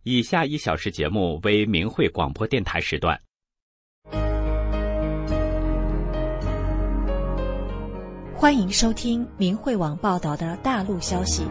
以下1小时节目为明慧广播电台时段。 欢迎收听明慧网报道的大陆消息。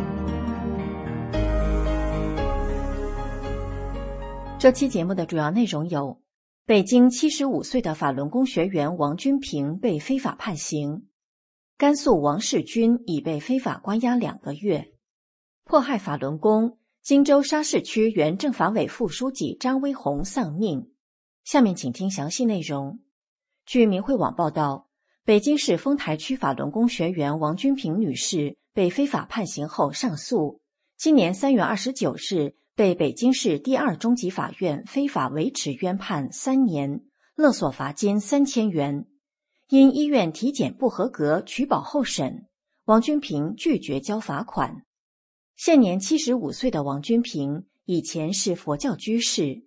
这期节目的主要内容有：北京75岁的法轮功学员王军平被非法判刑；甘肃王世军已被非法关押2个月；迫害法轮功，荆州沙市区原政法委副书记张威红丧命。下面请听详细内容。据明慧网报道，北京市丰台区法轮功学员王军平女士被非法判刑后上诉，今年3月29日被北京市第2中级法院非法维持冤判3年，勒索罚金3000元。因医院体检不合格取保候审，王军平拒绝交罚款。现年75岁的王军平以前是佛教居士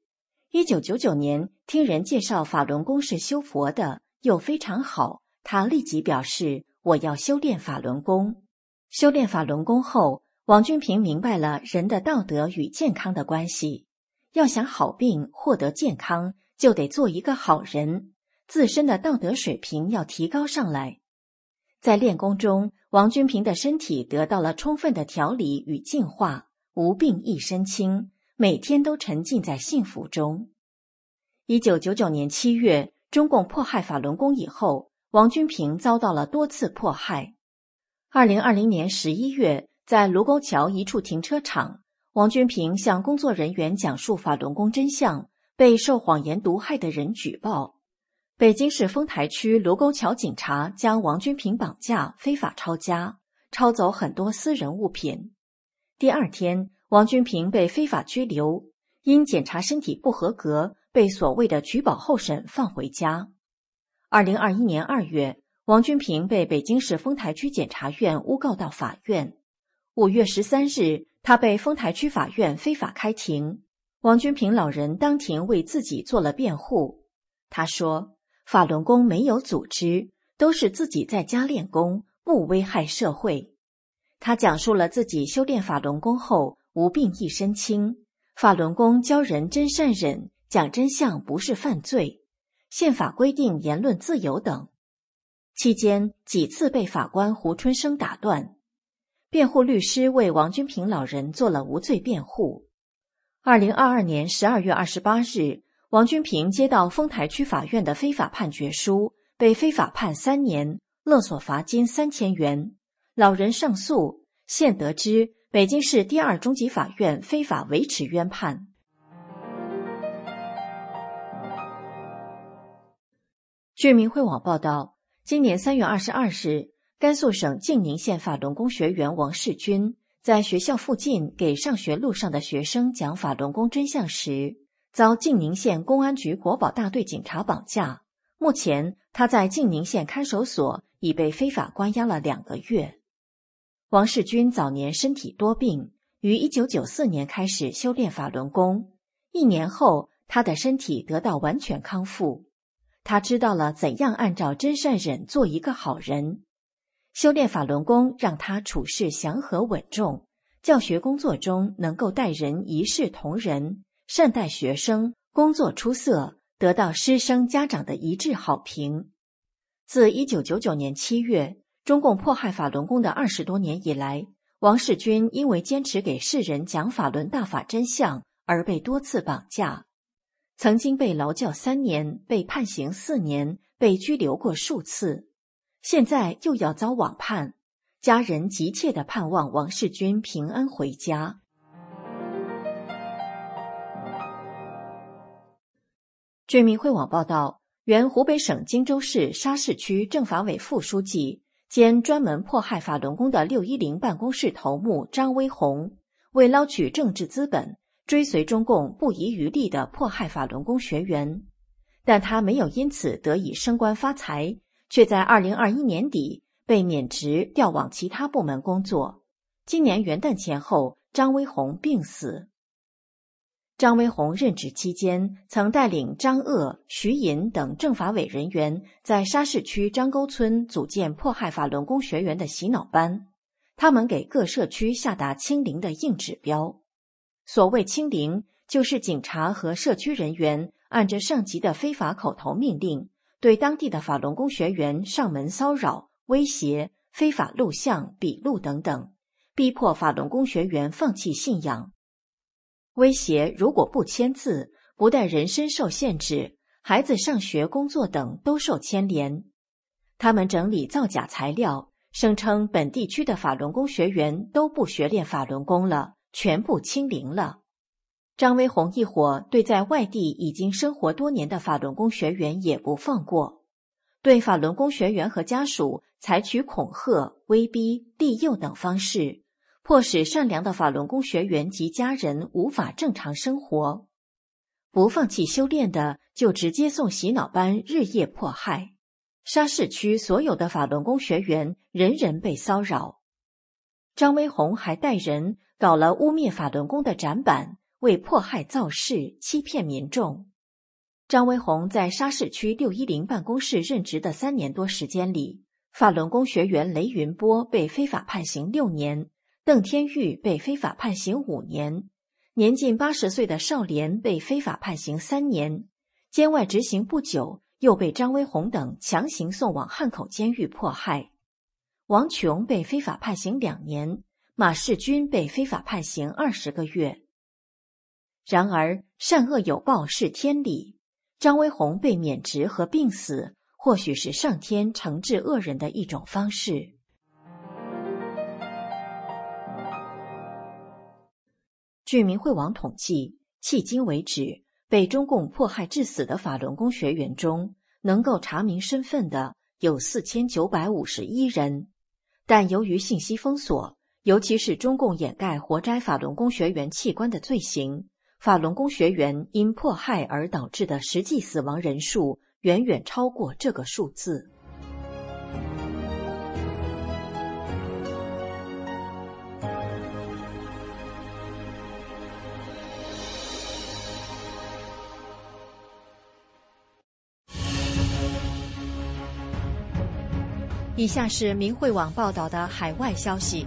，1999年听人介绍法轮功是修佛的，又非常好，他立即表示我要修炼法轮功。修炼法轮功后，王军平明白了人的道德与健康的关系，要想好病获得健康，就得做一个好人，自身的道德水平要提高上来。在练功中，王军平的身体得到了充分的调理与净化，无病一身轻，每天都沉浸在幸福中。1999年7月，中共迫害法轮功以后，王军平遭到了多次迫害。2020年11月，在卢沟桥一处停车场，王军平向工作人员讲述法轮功真相，被受谎言毒害的人举报。北京市丰台区卢沟桥警察将王军平绑架，非法抄家，抄走很多私人物品。第2天，王军平被非法拘留，因检查身体不合格，被所谓的取保候审放回家。2021年2月，王军平被北京市丰台区检察院诬告到法院。5月13日，他被丰台区法院非法开庭。王军平老人当庭为自己做了辩护。他说，法轮功没有组织，都是自己在家练功，不危害社会。他讲述了自己修炼法轮功后无病一身轻，法轮功教人真善忍，讲真相不是犯罪，宪法规定言论自由等。期间几次被法官胡春生打断。辩护律师为王军平老人做了无罪辩护。2022年12月28日，王军平接到丰台区法院的非法判决书，被非法判3年，勒索罚金3000元。老人上诉，现得知北京市第2中级法院非法维持冤判。据明慧网报道，今年3月22日，甘肃省晋宁县法轮功学员王世军在学校附近给上学路上的学生讲法轮功真相时，遭晋宁县公安局国保大队警察绑架。目前他在晋宁县看守所已被非法关押了2个月。王世军早年身体多病，于1994年开始修炼法轮功，1年后他的身体得到完全康复。他知道了怎样按照真善忍做一个好人。修炼法轮功让他处事祥和稳重，教学工作中能够待人一视同仁，善待学生，工作出色，得到师生家长的一致好评。自1999年7月，中共迫害法轮功的20多年以来，王世军因为坚持给世人讲法轮大法真相而被多次绑架，曾经被劳教3年，被判刑4年，被拘留过数次。现在又要遭网判，家人急切地盼望王世军平安回家。据明慧网报道，原湖北省荆州市沙市区政法委副书记兼专门迫害法轮功的610办公室头目张威红，为捞取政治资本，追随中共不遗余力地迫害法轮功学员，但他没有因此得以升官发财，却在2021年底被免职调往其他部门工作。今年元旦前后，张威红病死。张威红任职期间，曾带领张鄂、徐银等政法委人员在沙市区张沟村组建迫害法轮功学员的洗脑班，他们给各社区下达清零的硬指标。 所谓清零，就是警察和社区人员按着上级的非法口头命令，对当地的法轮功学员上门骚扰、威胁、非法录像、笔录等等，逼迫法轮功学员放弃信仰。威胁如果不签字，不但人身受限制，孩子上学、工作等都受牵连。他们整理造假材料，声称本地区的法轮功学员都不学练法轮功了，全部清零了。张威宏一伙对在外地已经生活多年的法轮功学员也不放过，对法轮功学员和家属采取恐吓、威逼、利诱等方式，迫使善良的法轮功学员及家人无法正常生活。不放弃修炼的，就直接送洗脑班日夜迫害。沙市区所有的法轮功学员人人被骚扰。张威宏还带人搞了污蔑法轮功的展板，为迫害造势，欺骗民众。张威宏在沙市区610办公室任职的3年多时间里，法轮功学员雷云波被非法判刑6年，邓天玉被非法判刑5年，年近80岁的少年被非法判刑3年，监外执行不久，又被张威宏等强行送往汉口监狱迫害。王琼被非法判刑2年，马世军被非法判刑20个月。然而，善恶有报是天理，张威宏被免职和病死，或许是上天惩治恶人的一种方式。据明慧网统计，迄今为止，被中共迫害致死的法轮功学员中，能够查明身份的有4951人，但由于信息封锁，尤其是中共掩盖活摘法轮功学员器官的罪行，法轮功学员因迫害而导致的实际死亡人数远远超过这个数字。以下是明慧网报道的海外消息，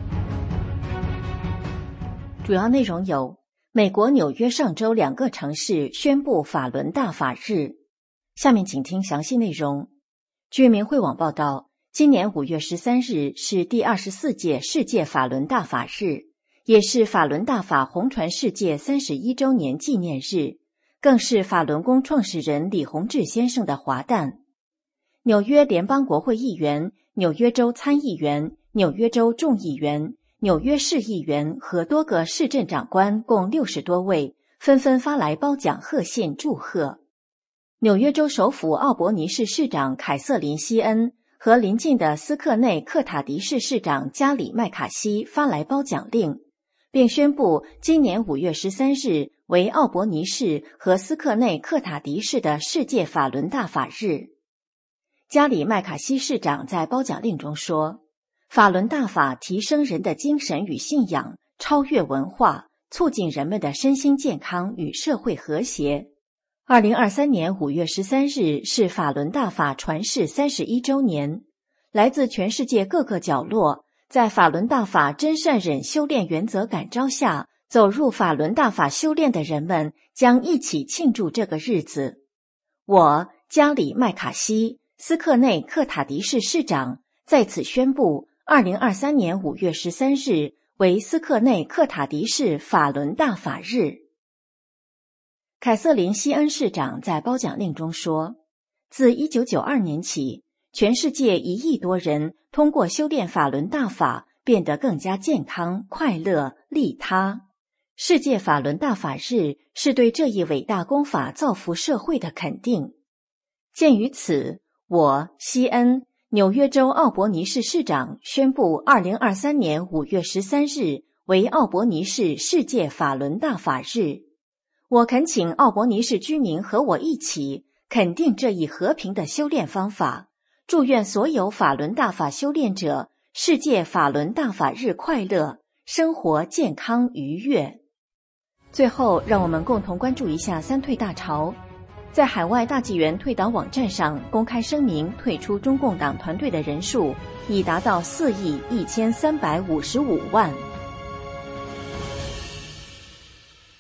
主要内容有：美国纽约上周2个城市宣布法轮大法日。下面请听详细内容。据明慧网报道，今年5月13日是第24届世界法轮大法日，也是法轮大法红传世界31周年纪念日，更是法轮功创始人李洪志先生的华诞。纽约联邦国会议员、纽约州参议员、纽约州众议员、纽约市议员和多个市镇长官共60多位纷纷发来褒奖贺信祝贺。纽约州首府奥伯尼市市长凯瑟琳·希恩和邻近的斯克内克塔迪市市长加里·麦卡锡发来褒奖令，并宣布今年5月13日为奥伯尼市和斯克内克塔迪市的世界法轮大法日。加里·麦卡锡市长在褒奖令中说，法轮大法提升人的精神与信仰，超越文化，促进人们的身心健康与社会和谐。2023年5月13日是法轮大法传世31周年，来自全世界各个角落，在法轮大法真善忍修炼原则感召下，走入法轮大法修炼的人们将一起庆祝这个日子。我，加里·麦卡锡，斯克内克塔迪市市长，在此宣布2023年5月13日为斯克内克塔迪市法轮大法日。凯瑟琳·希恩市长在褒奖令中说，自1992年起，全世界1亿多人通过修炼法轮大法变得更加健康、快乐、利他。世界法轮大法日是对这一伟大功法造福社会的肯定。鉴于此，我，希恩，纽约州奥伯尼市市长宣布2023年5月13日为奥伯尼市世界法轮大法日。我恳请奥伯尼市居民和我一起肯定这一和平的修炼方法，祝愿所有法轮大法修炼者世界法轮大法日快乐，生活健康愉悦。最后，让我们共同关注一下三退大潮。在海外大纪元退党网站上公开声明退出中共党团队的人数已达到4亿1355万。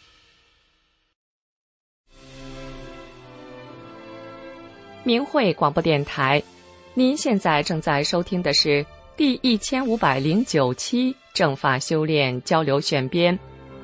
明慧广播电台。您现在正在收听的是第1509期正法修炼交流选编。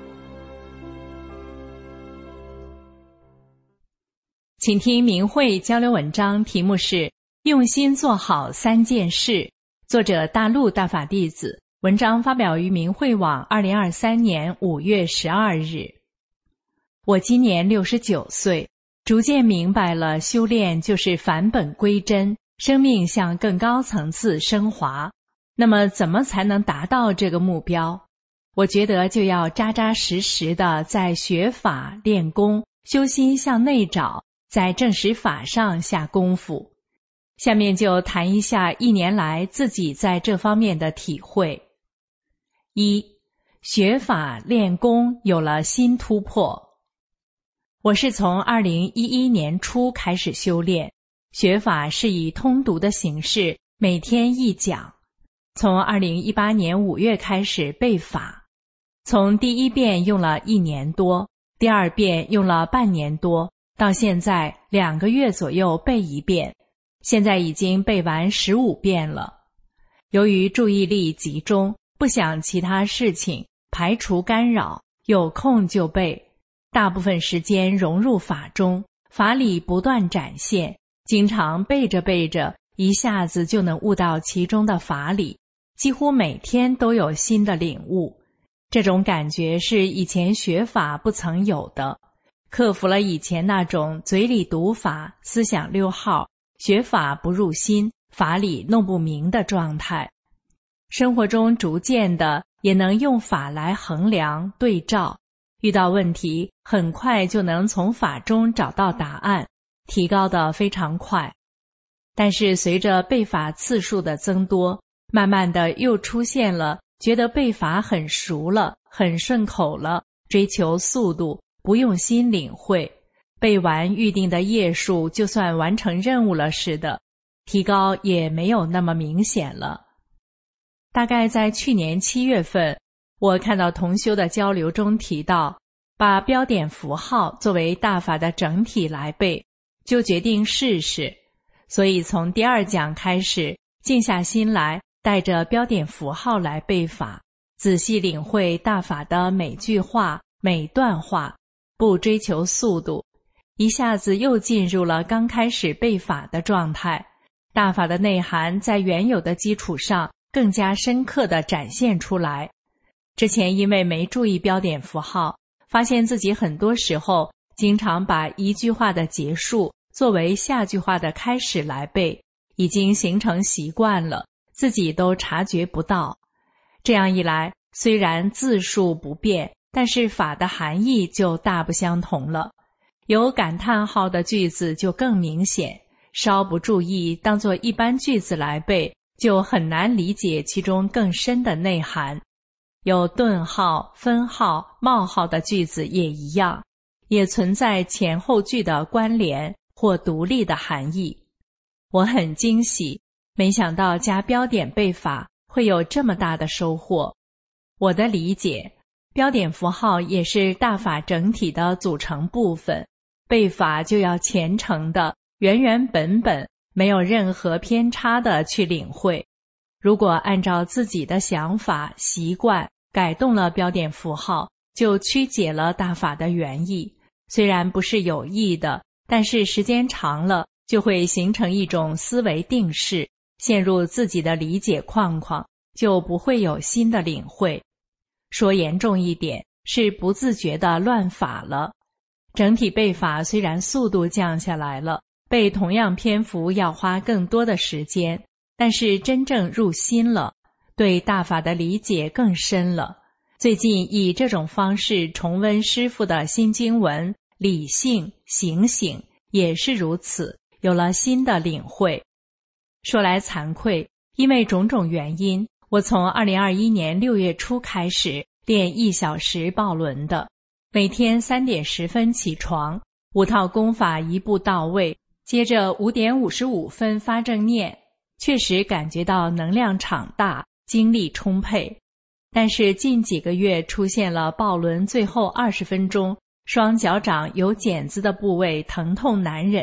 请听明慧交流文章，题目是用心做好3件事，作者大陆大法弟子，文章发表于明慧网2023年5月12日。我今年69岁，逐渐明白了修炼就是返本归真，生命向更高层次升华。那么怎么才能达到这个目标？我觉得就要扎扎实实的在学法练功，修心向内找，在正实法上下功夫。下面就谈一下1年来自己在这方面的体会。1. 学法练功有了新突破。我是从2011年初开始修炼，学法是以通读的形式，每天一讲。从2018年5月开始背法，从第1遍用了1年多，第2遍用了半年多，到现在2个月左右背1遍，现在已经背完15遍了。由于注意力集中，不想其他事情，排除干扰，有空就背。大部分时间融入法中，法理不断展现，经常背着背着，一下子就能悟到其中的法理，几乎每天都有新的领悟。这种感觉是以前学法不曾有的，克服了以前那种嘴里读法，思想溜号，学法不入心，法理弄不明的状态。生活中逐渐的也能用法来衡量对照，遇到问题很快就能从法中找到答案，提高得非常快。但是随着背法次数的增多，慢慢的又出现了觉得背法很熟了，很顺口了，追求速度，不用心领会，背完预定的页数就算完成任务了似的，提高也没有那么明显了。大概在去年7月份，我看到同修的交流中提到，把标点符号作为大法的整体来背，就决定试试。所以从第2讲开始，静下心来，带着标点符号来背法，仔细领会大法的每句话、每段话，不追求速度，一下子又进入了刚开始背法的状态。大法的内涵在原有的基础上更加深刻地展现出来。之前因为没注意标点符号，发现自己很多时候经常把一句话的结束作为下句话的开始来背，已经形成习惯了，自己都察觉不到。这样一来，虽然字数不变，但是法的含义就大不相同了。有感叹号的句子就更明显，稍不注意当作一般句子来背，就很难理解其中更深的内涵。有顿号、分号、冒号的句子也一样，也存在前后句的关联或独立的含义。我很惊喜，没想到加标点背法会有这么大的收获。我的理解，标点符号也是大法整体的组成部分，背法就要虔诚的、原原本本，没有任何偏差的去领会。如果按照自己的想法、习惯改动了标点符号，就曲解了大法的原意。虽然不是有意的，但是时间长了就会形成一种思维定式，陷入自己的理解框框，就不会有新的领会。说严重一点，是不自觉的乱法了。整体背法虽然速度降下来了，背同样篇幅要花更多的时间，但是真正入心了，对大法的理解更深了。最近以这种方式重温师父的新经文，理性、醒醒也是如此，有了新的领会。说来惭愧，因为种种原因，我从2021年6月初开始练1小时抱轮的，每天3点10分起床，5套功法一步到位，接着5点55分发正念，确实感觉到能量场大，精力充沛。但是近几个月出现了抱轮最后20分钟，双脚掌有茧子的部位疼痛难忍，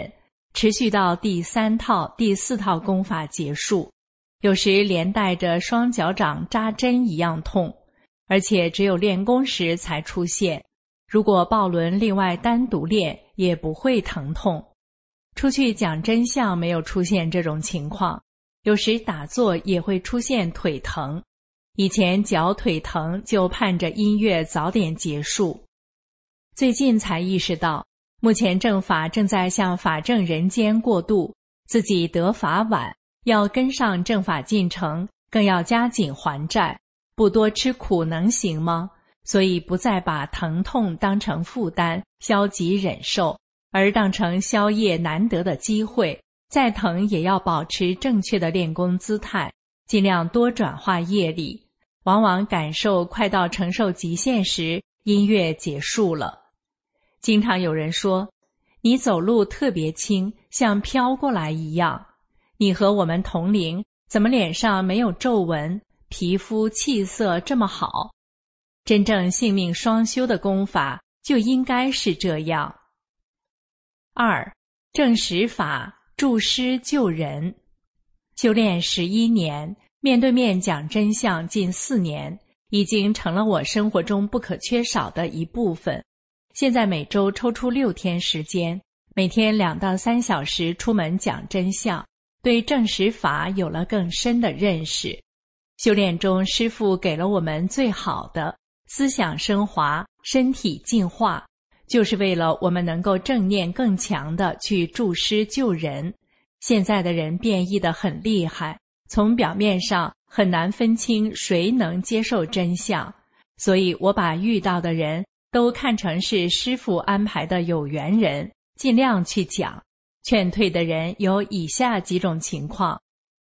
持续到第3套、第4套功法结束，有时连带着双脚掌扎针一样痛，而且只有练功时才出现，如果抱轮另外单独练也不会疼痛。出去讲真相没有出现这种情况，有时打坐也会出现腿疼，以前脚腿疼就盼着音乐早点结束。最近才意识到，目前正法正在向法正人间过渡，自己得法晚，要跟上正法进程，更要加紧还债，不多吃苦能行吗？所以不再把疼痛当成负担，消极忍受，而当成消业难得的机会，再疼也要保持正确的练功姿态，尽量多转化业力。往往感受快到承受极限时，音乐结束了。经常有人说，你走路特别轻，像飘过来一样。你和我们同龄，怎么脸上没有皱纹，皮肤气色这么好？真正性命双修的功法就应该是这样。2. 正实法，助师救人。修炼11年，面对面讲真相近4年，已经成了我生活中不可缺少的一部分。现在每周抽出6天时间，每天2到3小时出门讲真相，对正实法有了更深的认识。修炼中，师父给了我们最好的思想升华，身体净化，就是为了我们能够正念更强地去助师救人。现在的人变异得很厉害，从表面上很难分清谁能接受真相，所以我把遇到的人都看成是师父安排的有缘人，尽量去讲。劝退的人有以下几种情况：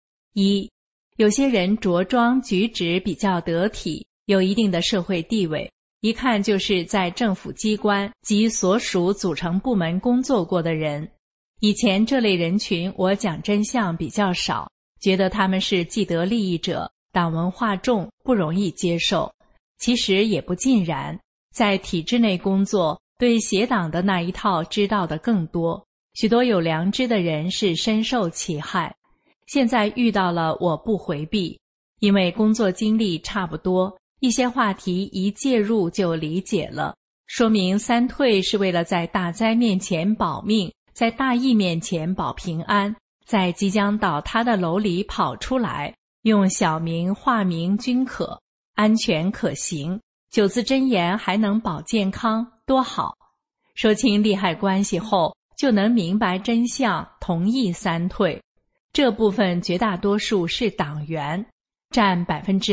1. 有些人着装举止比较得体，有一定的社会地位，一看就是在政府机关及所属组成部门工作过的人。以前这类人群我讲真相比较少，觉得他们是既得利益者，党文化重，不容易接受。其实也不尽然，在体制内工作，对邪党的那一套知道的更多，许多有良知的人是深受其害。现在遇到了我不回避，因为工作经历差不多，一些话题一介入就理解了，说明3退是为了在大灾面前保命，在大义面前保平安，在即将倒塌的楼里跑出来，用小名化名均可，安全可行，9字真言还能保健康，多好。说清利害关系后，就能明白真相，同意3退。这部分绝大多数是党员，占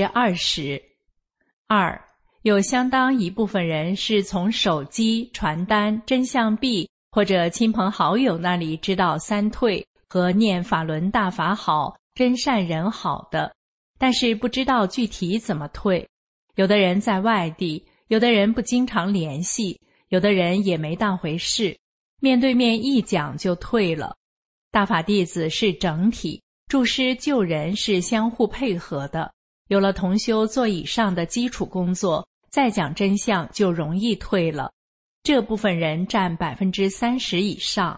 20%。 2. 有相当一部分人是从手机、传单、真相币或者亲朋好友那里知道3退和念法轮大法好，真善人好的，但是不知道具体怎么退。有的人在外地，有的人不经常联系，有的人也没当回事，面对面一讲就退了。大法弟子是整体，助师救人是相互配合的，有了同修做以上的基础工作，再讲真相就容易退了。这部分人占 30% 以上。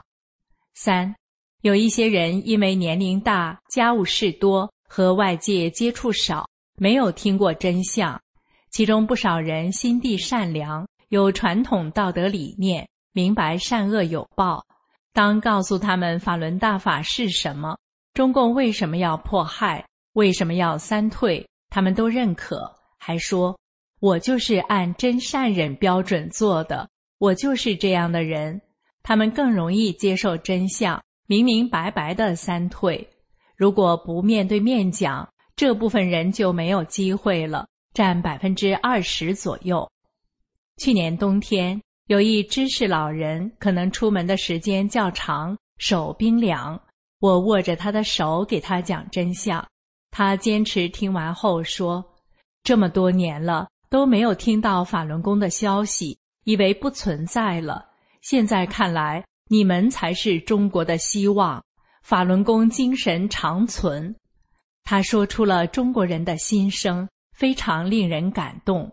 3. 有一些人因为年龄大，家务事多，和外界接触少，没有听过真相。其中不少人心地善良，有传统道德理念，明白善恶有报。当告诉他们法轮大法是什么，中共为什么要迫害，为什么要3退，他们都认可，还说我就是按真善忍标准做的，我就是这样的人。他们更容易接受真相，明明白白的3退。如果不面对面讲，这部分人就没有机会了，占 20% 左右。去年冬天，有一知识老人，可能出门的时间较长，手冰凉，我握着他的手给他讲真相。他坚持听完后说，这么多年了都没有听到法轮功的消息，以为不存在了，现在看来你们才是中国的希望，法轮功精神长存。他说出了中国人的心声，非常令人感动。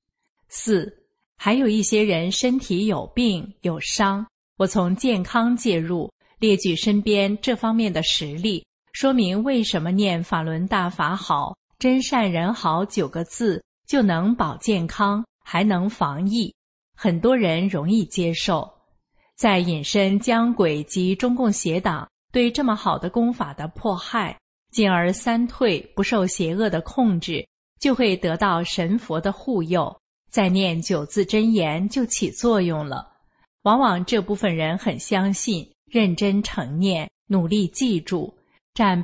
4. 还有一些人身体有病有伤，我从健康介入， 列举身边这方面的实例，说明为什么念法轮大法好、真善人好9个字就能保健康，还能防疫，很多人容易接受。再引申江鬼及中共邪党对这么好的功法的迫害，进而三退不受邪恶的控制，就会得到神佛的护佑，再念9字真言就起作用了。往往这部分人很相信，认真承念，努力记住，占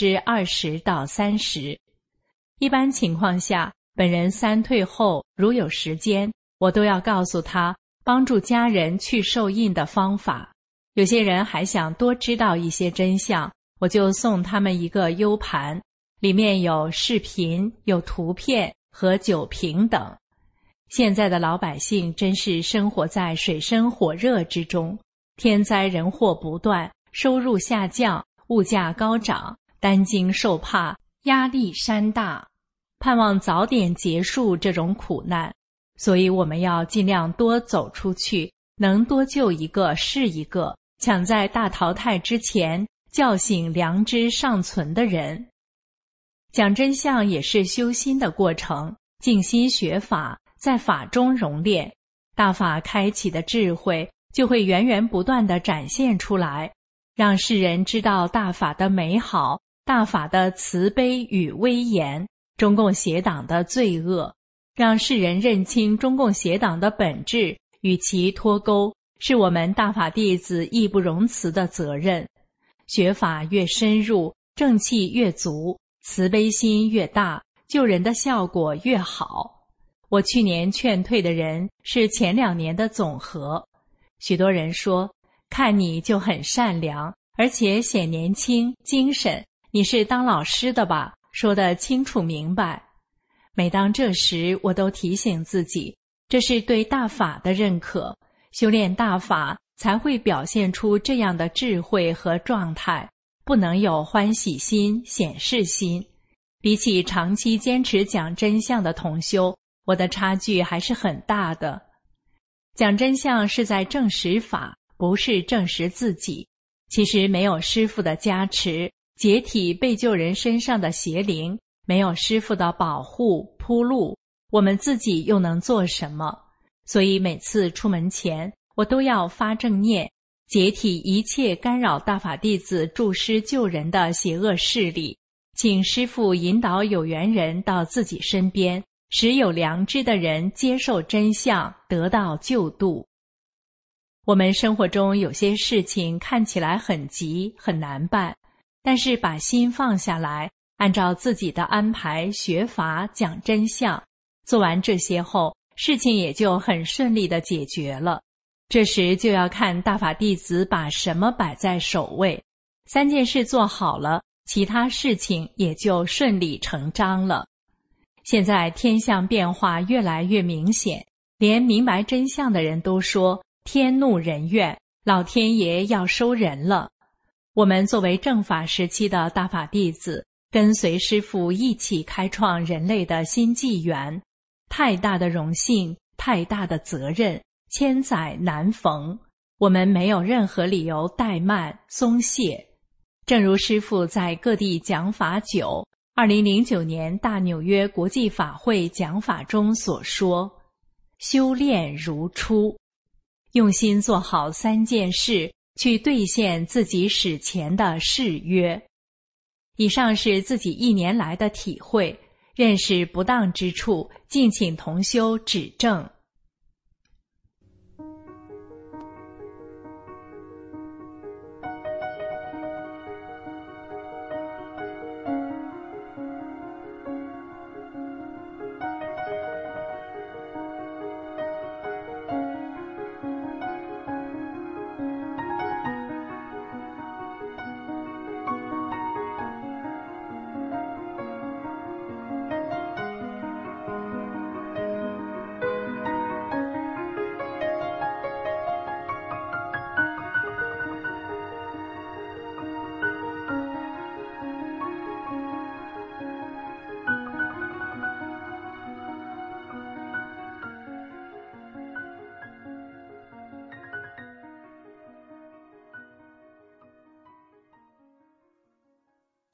20%到30%。一般情况下，本人三退后如有时间，我都要告诉他帮助家人去受印的方法。有些人还想多知道一些真相，我就送他们一个 U 盘，里面有视频、有图片和酒瓶等。现在的老百姓真是生活在水深火热之中，天灾人祸不断，收入下降，物价高涨，担惊受怕，压力山大，盼望早点结束这种苦难。所以我们要尽量多走出去，能多救一个是一个，抢在大淘汰之前叫醒良知尚存的人。讲真相也是修心的过程，静心学法，在法中熔炼，大法开启的智慧就会源源不断地展现出来，让世人知道大法的美好，大法的慈悲与威严，中共邪党的罪恶，让世人认清中共邪党的本质，与其脱钩，是我们大法弟子义不容辞的责任。学法越深入，正气越足，慈悲心越大，救人的效果越好。我去年劝退的人是前2年的总和。许多人说，看你就很善良，而且显年轻精神，你是当老师的吧？说得清楚明白。每当这时，我都提醒自己，这是对大法的认可，修炼大法才会表现出这样的智慧和状态，不能有欢喜心、显示心。比起长期坚持讲真相的同修，我的差距还是很大的。讲真相是在证实法，不是证实自己。其实没有师父的加持，解体被救人身上的邪灵，没有师父的保护铺路，我们自己又能做什么？所以每次出门前，我都要发正念，解体一切干扰大法弟子助师救人的邪恶势力，请师父引导有缘人到自己身边，使有良知的人接受真相，得到救度。我们生活中有些事情看起来很急很难办，但是把心放下来，按照自己的安排学法讲真相，做完这些后，事情也就很顺利地解决了。这时就要看大法弟子把什么摆在首位，3件事做好了，其他事情也就顺理成章了。现在天象变化越来越明显，连明白真相的人都说天怒人怨，老天爷要收人了。我们作为正法时期的大法弟子，跟随师父一起开创人类的新纪元，太大的荣幸，太大的责任，千载难逢，我们没有任何理由怠慢松懈。正如师父在各地讲法久2009年大纽约国际法会讲法中所说，修炼如初，用心做好3件事，去兑现自己史前的誓约。以上是自己1年来的体会，认识不当之处，敬请同修指正。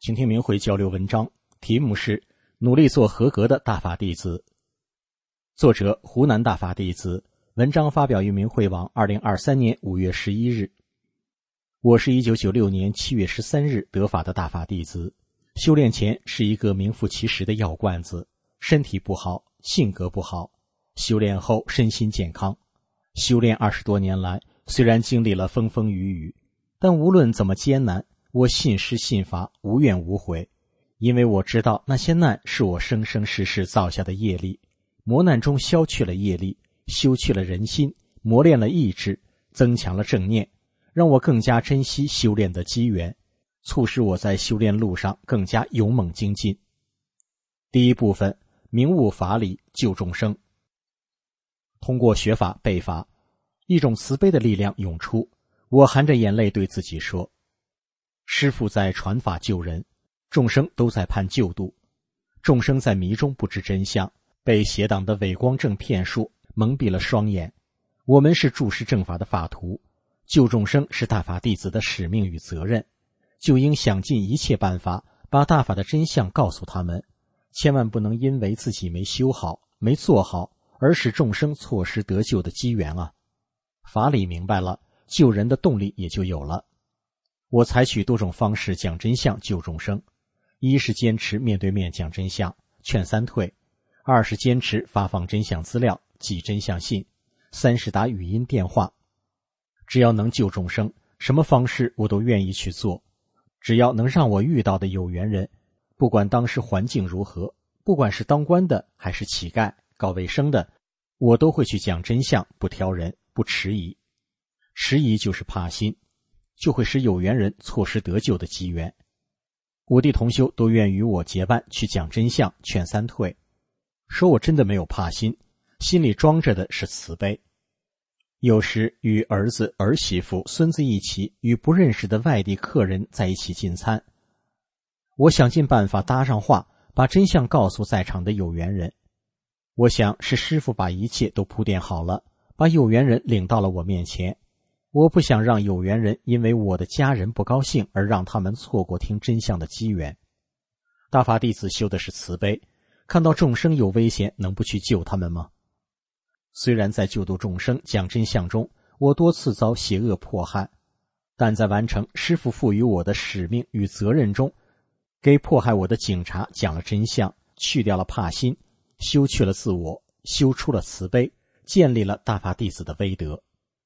请听明慧交流文章，题目是努力做合格的大法弟子。作者湖南大法弟子，文章发表于明慧网2023年5月11日。我是1996年7月13日得法的大法弟子，修炼前是一个名副其实的药罐子，身体不好，性格不好，修炼后身心健康。修炼20多年来，虽然经历了风风雨雨，但无论怎么艰难，我信师信法，无怨无悔，因为我知道那些难是我生生世世造下的业力，磨难中消去了业力，修去了人心，磨练了意志，增强了正念，让我更加珍惜修炼的机缘，促使我在修炼路上更加勇猛精进。第一部分，明悟法理，救众生。通过学法背法，一种慈悲的力量涌出，我含着眼泪对自己说，师父在传法救人，众生都在盼救度，众生在迷中不知真相，被邪党的伪光正骗术蒙蔽了双眼，我们是注释正法的法徒，救众生是大法弟子的使命与责任，就应想尽一切办法把大法的真相告诉他们，千万不能因为自己没修好没做好而使众生错失得救的机缘啊！法理明白了，救人的动力也就有了。我采取多种方式讲真相救众生，一是坚持面对面讲真相，劝三退；二是坚持发放真相资料，寄真相信；三是打语音电话。只要能救众生，什么方式我都愿意去做。只要能让我遇到的有缘人，不管当时环境如何，不管是当官的还是乞丐搞卫生的，我都会去讲真相，不挑人，不迟疑。迟疑就是怕心，就会使有缘人错失得救的机缘。我弟同修都愿与我结伴去讲真相，劝三退，说我真的没有怕心，心里装着的是慈悲。有时与儿子、儿媳妇、孙子一起与不认识的外地客人在一起进餐，我想尽办法搭上话，把真相告诉在场的有缘人。我想是师父把一切都铺垫好了，把有缘人领到了我面前。我不想让有缘人因为我的家人不高兴而让他们错过听真相的机缘。大法弟子修的是慈悲，看到众生有危险，能不去救他们吗？虽然在救度众生讲真相中，我多次遭邪恶迫害，但在完成师父赋予我的使命与责任中，给迫害我的警察讲了真相，去掉了怕心，修去了自我，修出了慈悲，建立了大法弟子的威德。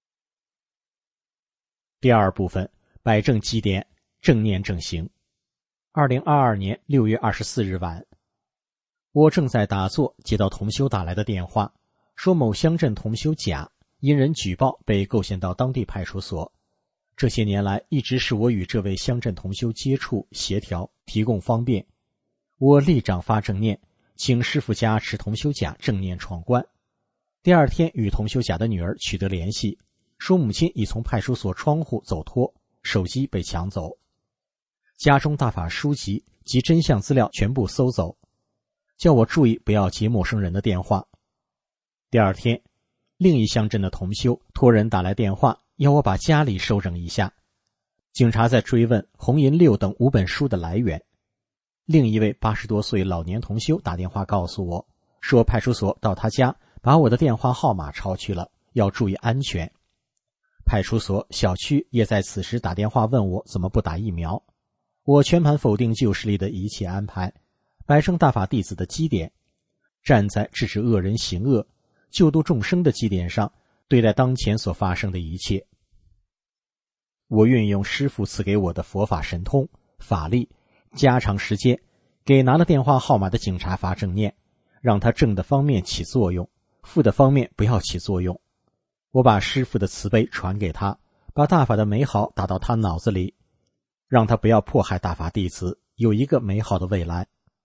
第二部分，摆正基点，正念正行。2022年6月24日晚，我正在打坐，接到同修打来的电话，说某乡镇同修甲因人举报被构陷到当地派出所。这些年来一直是我与这位乡镇同修接触协调，提供方便。我立掌发正念，请师父加持同修甲正念闯关。第二天与同修甲的女儿取得联系，说母亲已从派出所窗户走脱，手机被抢走，家中大法书籍及真相资料全部搜走，叫我注意不要接陌生人的电话。第二天，另一乡镇的同修托人打来电话，要我把家里收整一下。警察在追问红银六等5本书的来源。另一位80多岁老年同修打电话告诉我，说派出所到他家把我的电话号码抄去了，要注意安全。派出所、小区也在此时打电话问我怎么不打疫苗。我全盘否定旧势力的一切安排，摆正大法弟子的基点，站在制止恶人行恶、救度众生的基点上，对待当前所发生的一切。我运用师父赐给我的佛法神通、法力，加长时间，给拿了电话号码的警察发正念，让他正的方面起作用，负的方面不要起作用。我把师父的慈悲传给他，把大法的美好打到他脑子里，让他不要迫害大法弟子，有一个美好的未来。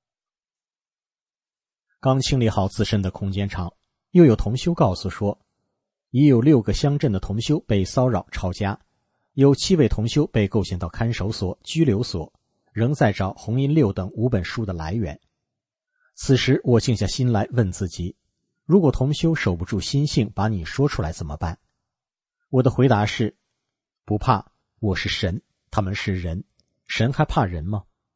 刚清理好自身的空间场，又有同修告诉说，已有6个乡镇的同修被骚扰抄家，有7位同修被构陷到看守所、拘留所，仍在找红银6等5本书的来源。此时我静下心来问自己，如果同修守不住心性把你说出来怎么办？我的回答是，不怕，我是神，他们是人，神还怕人吗？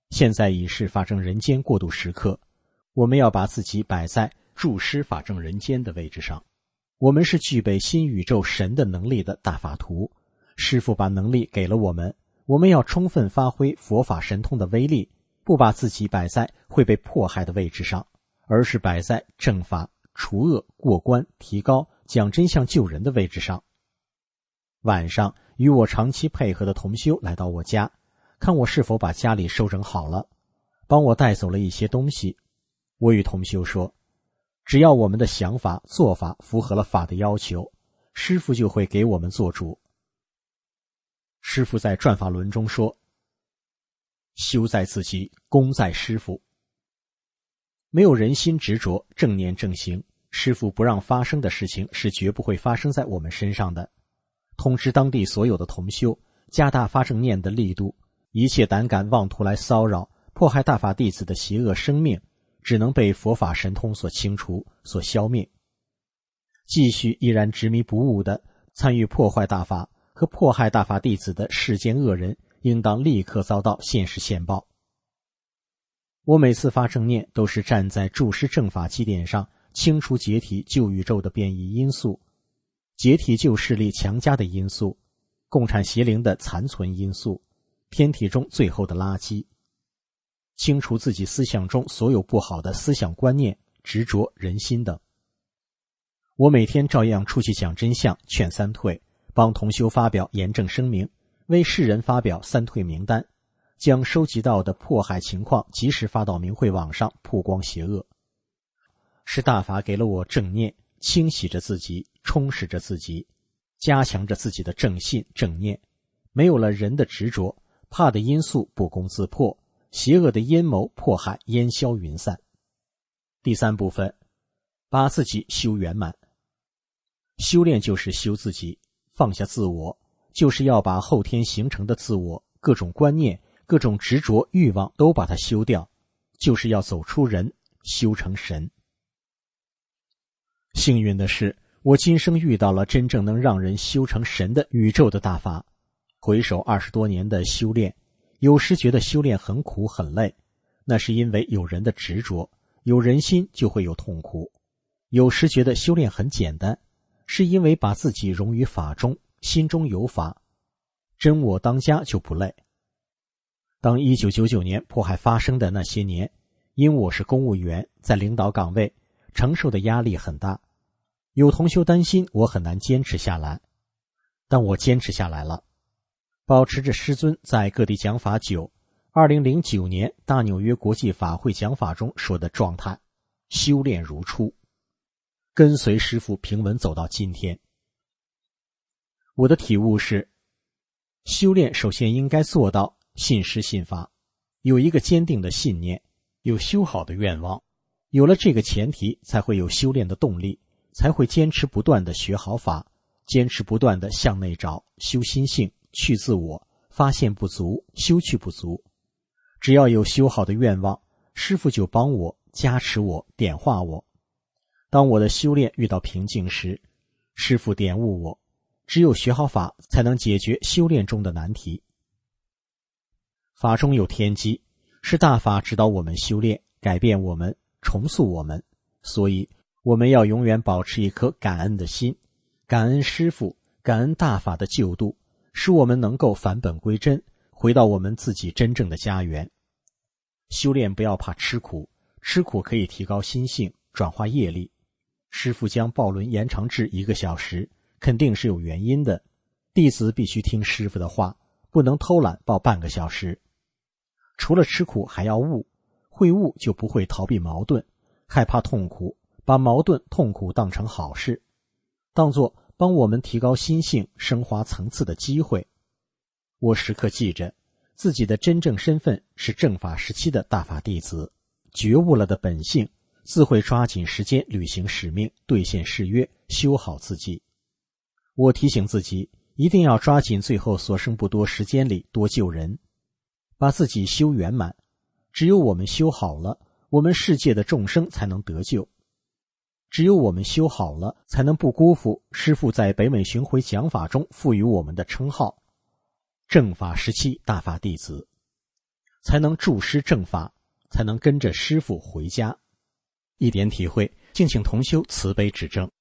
现在已是法正人间过渡时刻，我们要把自己摆在注师法正人间的位置上。我们是具备新宇宙神的能力的大法徒，师父把能力给了我们，我们要充分发挥佛法神通的威力，不把自己摆在会被迫害的位置上，而是摆在正法、除恶、过关、提高、讲真相、救人的位置上。晚上，与我长期配合的同修来到我家，看我是否把家里收整好了，帮我带走了一些东西。我与同修说，只要我们的想法、做法符合了法的要求，师父就会给我们做主。师父在转法轮中说，修在自己，功在师父。没有人心执着，正念正行，师父不让发生的事情是绝不会发生在我们身上的。通知当地所有的同修，加大发正念的力度，一切胆敢妄图来骚扰、迫害大法弟子的邪恶生命，只能被佛法神通所清除、所消灭。继续依然执迷不悟的参与破坏大法和迫害大法弟子的世间恶人，应当立刻遭到现世现报。我每次发正念都是站在注师正法基点上，清除解体旧宇宙的变异因素，解体旧势力强加的因素，共产邪灵的残存因素，天体中最后的垃圾，清除自己思想中所有不好的思想观念、执着、人心等。我每天照样出去讲真相、劝三退，帮同修发表严正声明，为世人发表三退名单，将收集到的迫害情况及时发到明慧网上，曝光邪恶。是大法给了我正念，清洗着自己，充实着自己，加强着自己的正信正念，没有了人的执着，怕的因素不攻自破，邪恶的阴谋迫害烟消云散。第三部分，把自己修圆满。修炼就是修自己，放下自我，就是要把后天形成的自我、各种观念、各种执着欲望都把它修掉，就是要走出人，修成神。幸运的是，我今生遇到了真正能让人修成神的宇宙的大法。回首20多年的修炼，有时觉得修炼很苦很累，那是因为有人的执着，有人心就会有痛苦。有时觉得修炼很简单，是因为把自己融于法中，心中有法，真我当家就不累。当1999年迫害发生的那些年，因我是公务员，在领导岗位，承受的压力很大，有同修担心我很难坚持下来，但我坚持下来了，保持着师尊在各地讲法2009年大纽约国际法会讲法中说的状态，修炼如初，跟随师父平稳走到今天。我的体悟是，修炼首先应该做到信师信法，有一个坚定的信念，有修好的愿望，有了这个前提，才会有修炼的动力，才会坚持不断地学好法，坚持不断地向内找，修心性，去自我，发现不足，修去不足。只要有修好的愿望，师父就帮我，加持我，点化我。当我的修炼遇到瓶颈时，师父点悟我，只有学好法，才能解决修炼中的难题。法中有天机，是大法指导我们修炼，改变我们，重塑我们，所以我们要永远保持一颗感恩的心，感恩师父，感恩大法的救度，使我们能够返本归真，回到我们自己真正的家园。修炼不要怕吃苦，吃苦可以提高心性，转化业力。师父将抱轮延长至1个小时，肯定是有原因的，弟子必须听师父的话，不能偷懒抱半个小时。除了吃苦还要悟，会悟就不会逃避矛盾，害怕痛苦，把矛盾痛苦当成好事，当作帮我们提高心性、升华层次的机会。我时刻记着，自己的真正身份是正法时期的大法弟子，觉悟了的本性，自会抓紧时间履行使命，兑现誓约，修好自己。我提醒自己，一定要抓紧最后所剩不多时间里多救人，把自己修圆满。只有我们修好了，我们世界的众生才能得救。只有我们修好了，才能不辜负师父在北美巡回讲法中赋予我们的称号，正法时期大法弟子。 才能助师正法，才能跟着师父回家。一点体会，敬请同修慈悲指正。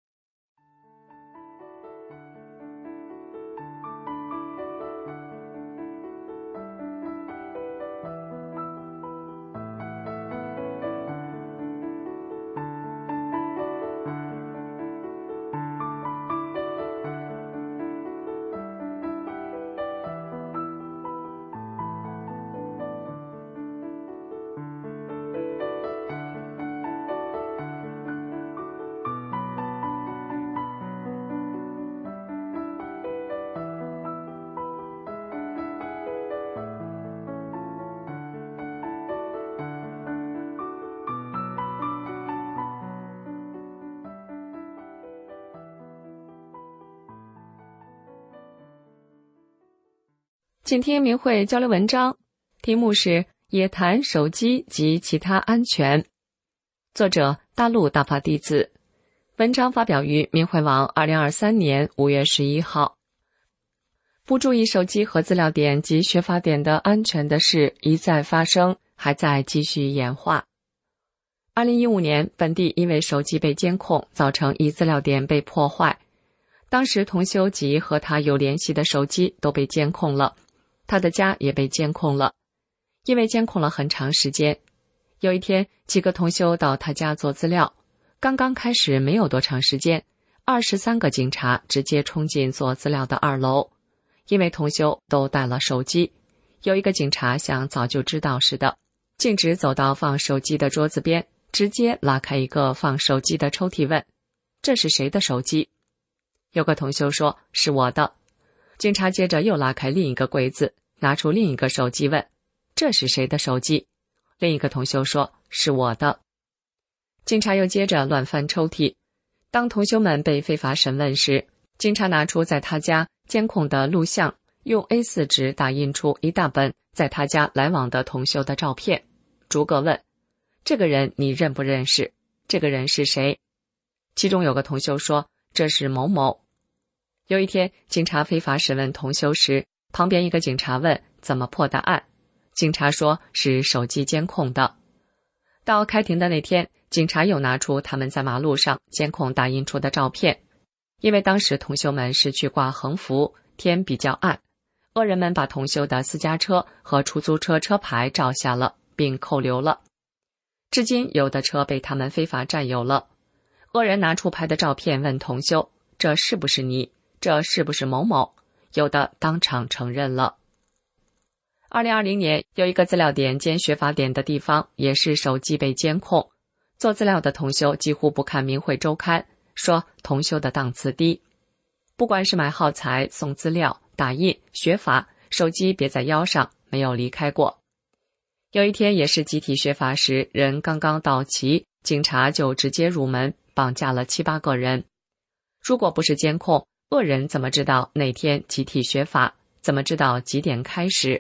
请听明慧交流文章，题目是也谈手机及其他安全。作者大陆大法弟子，文章发表于明慧网2023年5月11号。不注意手机和资料点及学法点的安全的事一再发生，还在继续演化。2015年，本地因为手机被监控，造成一资料点被破坏。当时同修及和他有联系的手机都被监控了，他的家也被监控了，因为监控了很长时间。有一天，几个同修到他家做资料，刚刚开始没有多长时间，23个警察直接冲进做资料的2楼。因为同修都带了手机，有一个警察像早就知道似的，径直走到放手机的桌子边，直接拉开一个放手机的抽屉问：这是谁的手机？有个同修说是我的。警察接着又拉开另一个柜子，拿出另一个手机问：这是谁的手机？另一个同修说是我的。警察又接着乱翻抽屉。当同修们被非法审问时，警察拿出在他家监控的录像，用 A4 纸打印出一大本在他家来往的同修的照片，逐个问：这个人你认不认识？这个人是谁？其中有个同修说这是某某。有一天，警察非法审问同修时，旁边一个警察问怎么破的案，警察说是手机监控的。到开庭的那天，警察又拿出他们在马路上监控打印出的照片。因为当时同修们是去挂横幅，天比较暗，恶人们把同修的私家车和出租车车牌照下了，并扣留了。至今有的车被他们非法占有了。恶人拿出拍的照片问同修：这是不是你？这是不是某某？有的当场承认了。2020年，有一个资料点兼学法点的地方，也是手机被监控。做资料的同修几乎不看明慧周刊，说同修的档次低。不管是买耗材、送资料、打印、学法，手机别在腰上，没有离开过。有一天也是集体学法时，人刚刚到齐，警察就直接入门，绑架了7、8个人。如果不是监控，恶人怎么知道哪天集体学法？怎么知道几点开始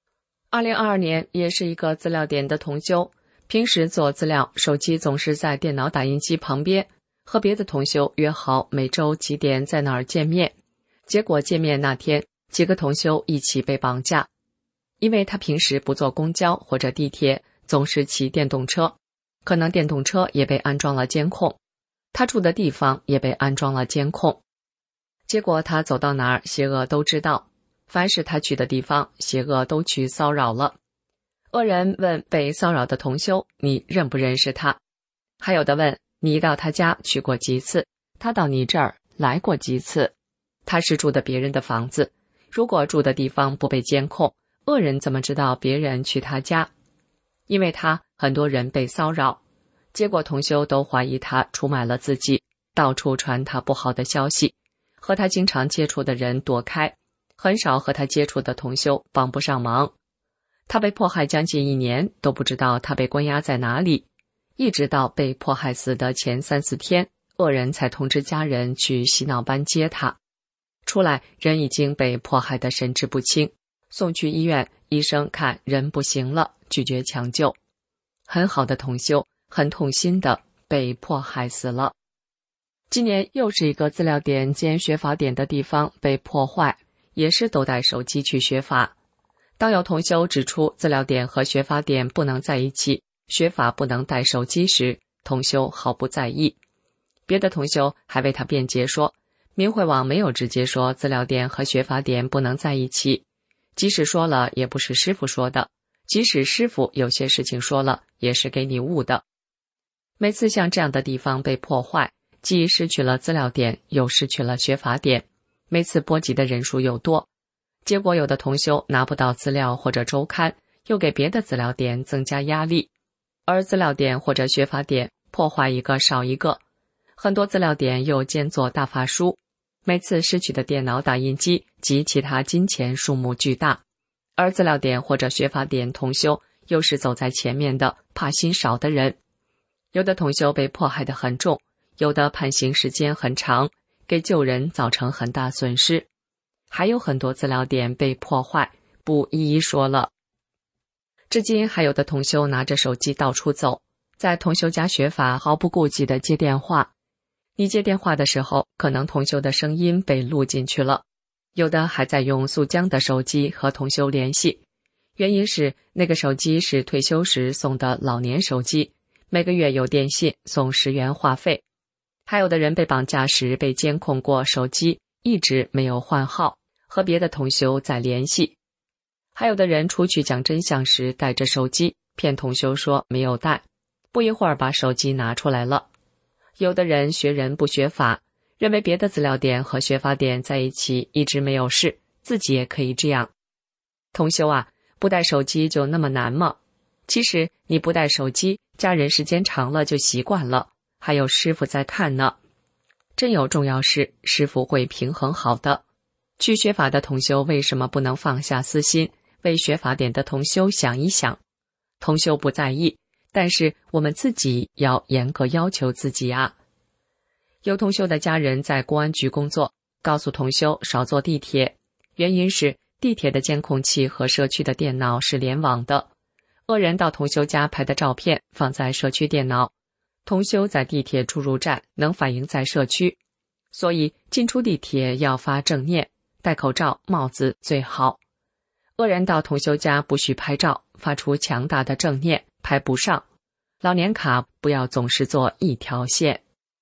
？2022年也是一个资料点的同修，平时做资料，手机总是在电脑打印机旁边，和别的同修约好每周几点在哪儿见面。结果见面那天，几个同修一起被绑架。因为他平时不坐公交或者地铁，总是骑电动车，可能电动车也被安装了监控，他住的地方也被安装了监控。结果他走到哪儿，邪恶都知道，凡是他去的地方，邪恶都去骚扰了。恶人问被骚扰的同修：你认不认识他？还有的问：你到他家去过几次？他到你这儿来过几次？他是住的别人的房子，如果住的地方不被监控，恶人怎么知道别人去他家？因为他很多人被骚扰，结果同修都怀疑他出卖了自己，到处传他不好的消息，和他经常接触的人躲开，很少和他接触的同修帮不上忙。他被迫害将近1年，都不知道他被关押在哪里，一直到被迫害死的前3、4天，恶人才通知家人去洗脑班接他。出来人已经被迫害得神志不清，送去医院，医生看人不行了，拒绝抢救。很好的同修，很痛心的被迫害死了。今年又是一个资料点兼学法点的地方被破坏，也是都带手机去学法。 当有同修指出资料点和学法点不能在一起，学法不能带手机时，同修毫不在意。别的同修还为他辩解说，明慧网没有直接说资料点和学法点不能在一起，即使说了也不是师父说的，即使师父有些事情说了也是给你悟的。每次像这样的地方被破坏，既失去了资料点又失去了学法点，每次波及的人数又多，结果有的同修拿不到资料或者周刊，又给别的资料点增加压力，而资料点或者学法点破坏一个少一个，很多资料点又兼做大法书，每次失去的电脑打印机及其他金钱数目巨大，而资料点或者学法点同修又是走在前面的怕心少的人，有的同修被迫害得很重，有的判刑时间很长，给救人造成很大损失，还有很多资料点被破坏，不一一说了。至今还有的同修拿着手机到处走，在同修家学法毫不顾忌地接电话，你接电话的时候，可能同修的声音被录进去了，有的还在用速江的手机和同修联系，原因是那个手机是退休时送的老年手机，每个月有电信送10元话费。还有的人被绑架时被监控过手机，一直没有换号，和别的同修在联系。还有的人出去讲真相时带着手机，骗同修说没有带，不一会儿把手机拿出来了。有的人学人不学法，认为别的资料点和学法点在一起一直没有事，自己也可以这样。同修啊，不带手机就那么难吗？其实你不带手机，家人时间长了就习惯了，还有师父在看呢。真有重要事，师父会平衡好的。去学法的同修为什么不能放下私心，为学法点的同修想一想？同修不在意，但是我们自己要严格要求自己啊。有同修的家人在公安局工作，告诉同修少坐地铁，原因是地铁的监控器和社区的电脑是联网的，恶人到同修家拍的照片放在社区电脑，同修在地铁出入站能反映在社区，所以进出地铁要发正念，戴口罩帽子最好。恶人到同修家不许拍照，发出强大的正念，拍不上。老年卡不要总是做一条线。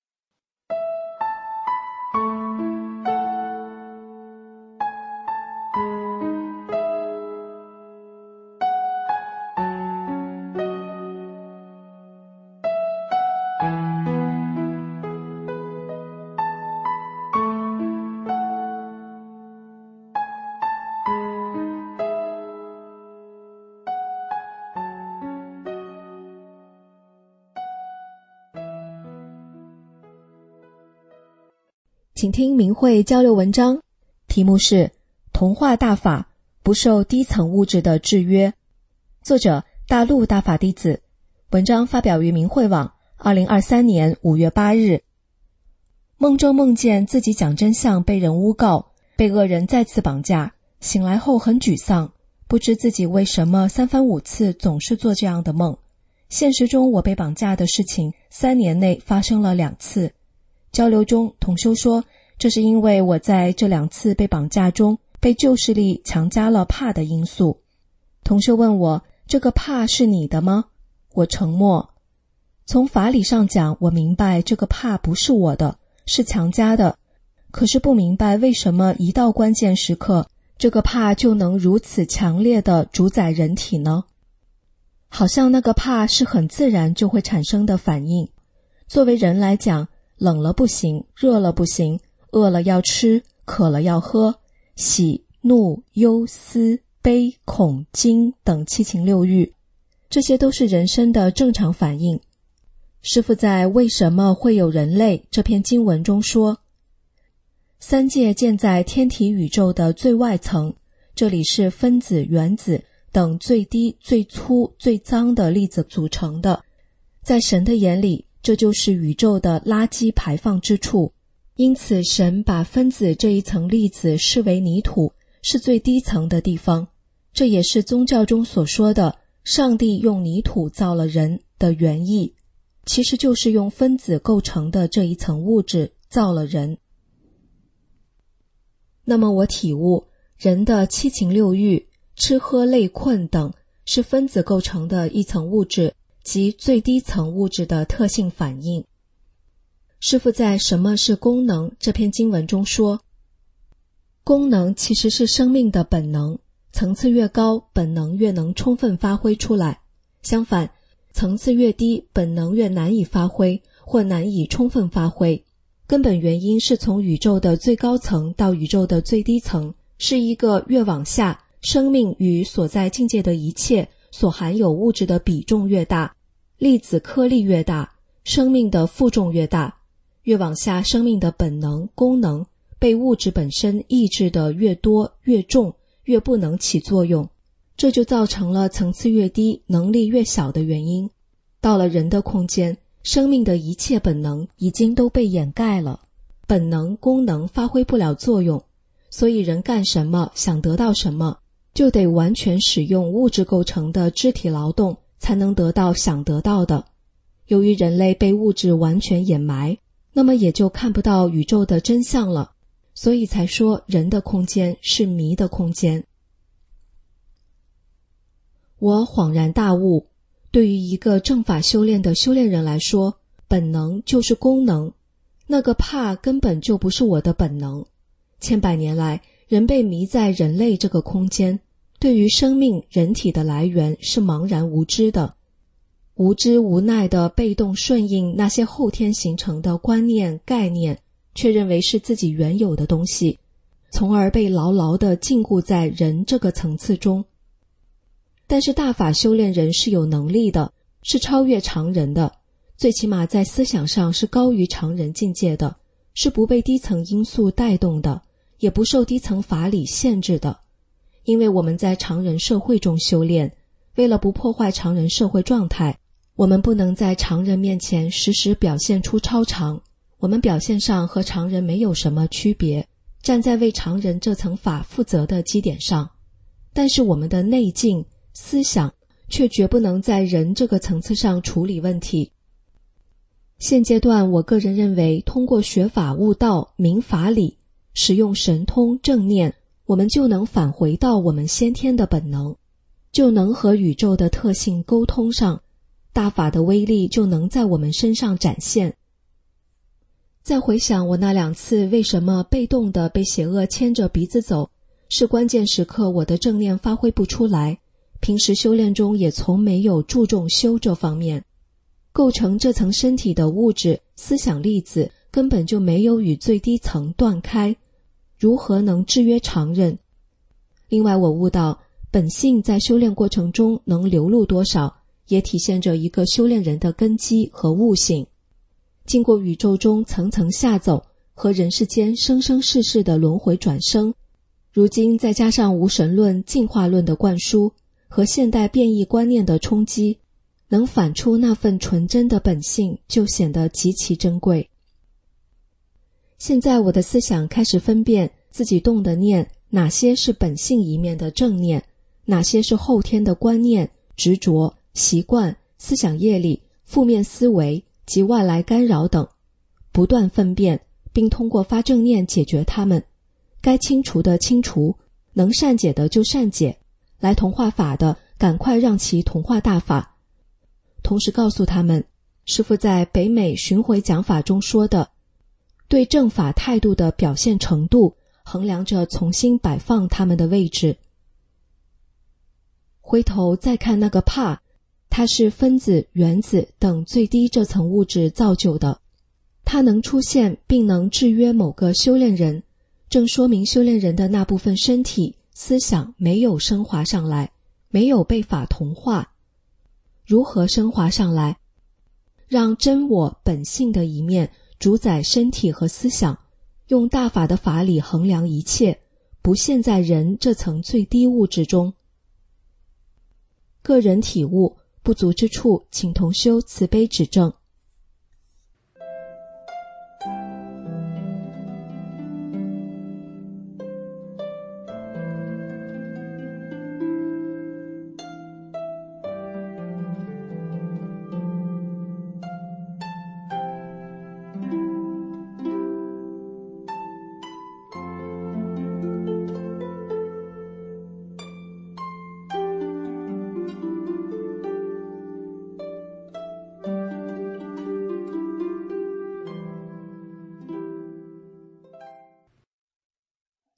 请听明慧交流文章，题目是同化大法，不受低层物质的制约。作者大陆大法弟子，文章发表于明慧网2023年5月8日。梦中梦见自己讲真相被人诬告，被恶人再次绑架，醒来后很沮丧，不知自己为什么3番5次总是做这样的梦。现实中我被绑架的事情3年内发生了2次。交流中，同修说，这是因为我在这2次被绑架中被旧势力强加了怕的因素。同修问我，这个怕是你的吗？我沉默。从法理上讲，我明白这个怕不是我的，是强加的，可是不明白为什么一到关键时刻，这个怕就能如此强烈地主宰人体呢？好像那个怕是很自然就会产生的反应。作为人来讲，冷了不行，热了不行，饿了要吃，渴了要喝，喜、怒、忧、思、悲、恐、惊等七情六欲，这些都是人生的正常反应。师父在《为什么会有人类》这篇经文中说，三界建在天体宇宙的最外层，这里是分子、原子等最低、最粗、最脏的粒子组成的。在神的眼里，这就是宇宙的垃圾排放之处，因此神把分子这一层粒子视为泥土，是最低层的地方。这也是宗教中所说的上帝用泥土造了人的原意，其实就是用分子构成的这一层物质造了人。那么我体悟，人的七情六欲吃喝累困等是分子构成的一层物质及最低层物质的特性反应。师父在《什么是功能》这篇经文中说，功能其实是生命的本能，层次越高，本能越能充分发挥出来。相反，层次越低，本能越难以发挥或难以充分发挥。根本原因是从宇宙的最高层到宇宙的最低层，是一个越往下，生命与所在境界的一切所含有物质的比重越大，粒子颗粒越大，生命的负重越大。越往下，生命的本能、功能被物质本身抑制的越多、越重，越不能起作用。这就造成了层次越低，能力越小的原因。到了人的空间，生命的一切本能已经都被掩盖了，本能、功能发挥不了作用，所以人干什么，想得到什么，就得完全使用物质构成的肢体劳动，才能得到想得到的。由于人类被物质完全掩埋，那么也就看不到宇宙的真相了，所以才说人的空间是迷的空间。我恍然大悟，对于一个正法修炼的修炼人来说，本能就是功能，那个怕根本就不是我的本能。千百年来，人被迷在人类这个空间，对于生命、人体的来源是茫然无知的，无知无奈地被动顺应那些后天形成的观念、概念，却认为是自己原有的东西，从而被牢牢地禁锢在人这个层次中。但是大法修炼人是有能力的，是超越常人的，最起码在思想上是高于常人境界的，是不被低层因素带动的，也不受低层法理限制的。因为我们在常人社会中修炼，为了不破坏常人社会状态，我们不能在常人面前时时表现出超常，我们表现上和常人没有什么区别，站在为常人这层法负责的基点上。但是我们的内境思想却绝不能在人这个层次上处理问题。现阶段我个人认为，通过学法悟道、明法理，使用神通正念，我们就能返回到我们先天的本能，就能和宇宙的特性沟通上，大法的威力就能在我们身上展现。再回想我那2次为什么被动地被邪恶牵着鼻子走，是关键时刻我的正念发挥不出来，平时修炼中也从没有注重修这方面。构成这层身体的物质、思想粒子根本就没有与最低层断开，如何能制约常人？另外我悟到，本性在修炼过程中能流露多少，也体现着一个修炼人的根基和悟性。经过宇宙中层层下走，和人世间生生世世的轮回转生，如今再加上无神论、进化论的灌输和现代变异观念的冲击，能反出那份纯真的本性，就显得极其珍贵。现在我的思想开始分辨自己动的念，哪些是本性一面的正念，哪些是后天的观念、执着、习惯、思想业力、负面思维及外来干扰等，不断分辨，并通过发正念解决它们。该清除的清除，能善解的就善解，来同化法的赶快让其同化大法。同时告诉他们，师父在北美巡回讲法中说的，对正法态度的表现程度，衡量着重新摆放他们的位置。回头再看那个怕，它是分子、原子等最低这层物质造就的，它能出现并能制约某个修炼人，正说明修炼人的那部分身体、思想没有升华上来，没有被法同化。如何升华上来？让真我本性的一面主宰身体和思想，用大法的法理衡量一切，不陷在人这层最低物质中。个人体悟，不足之处，请同修慈悲指正。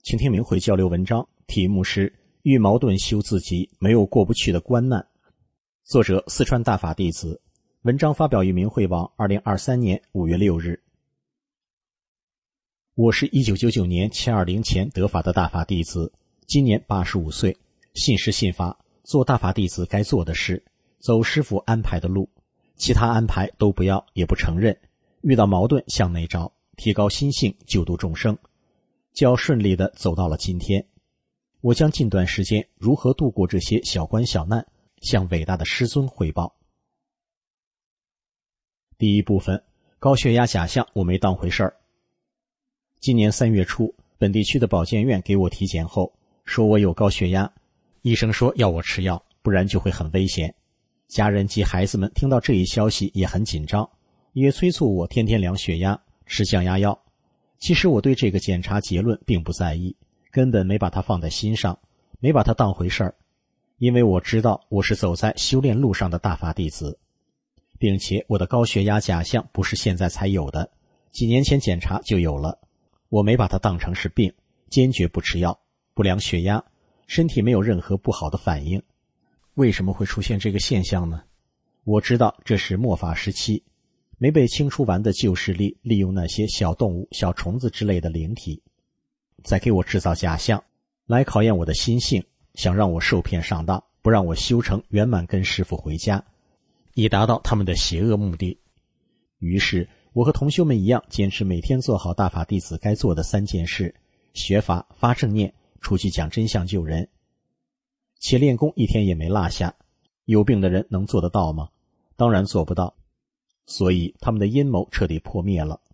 请听明慧交流文章，题目是遇矛盾修自己，没有过不去的关难。作者四川大法弟子，文章发表于明慧网2023年5月6日。我是1999年720前得法的大法弟子，今年85岁，信师信法，做大法弟子该做的事，走师父安排的路，其他安排都不要也不承认，遇到矛盾向内找，提高心性，救度众生，较顺利地走到了今天。我将近段时间如何度过这些小关小难，向伟大的师尊汇报。第一部分，高血压假象我没当回事儿。今年3月初，本地区的保健院给我体检后，说我有高血压，医生说要我吃药，不然就会很危险。家人及孩子们听到这一消息也很紧张，也催促我天天量血压，吃降压药。其实我对这个检查结论并不在意，根本没把它放在心上，没把它当回事儿，因为我知道我是走在修炼路上的大法弟子，并且我的高血压假象不是现在才有的，几年前检查就有了。我没把它当成是病，坚决不吃药，不量血压，身体没有任何不好的反应。为什么会出现这个现象呢？我知道这是末法时期没被清除完的旧势力利用那些小动物、小虫子之类的灵体，在给我制造假象，来考验我的心性，想让我受骗上当，不让我修成圆满跟师父回家，以达到他们的邪恶目的。于是我和同修们一样，坚持每天做好大法弟子该做的3件事：学法、发正念、出去讲真相救人。且练功一天也没落下。有病的人能做得到吗？当然做不到。所以他们的阴谋彻底破灭了。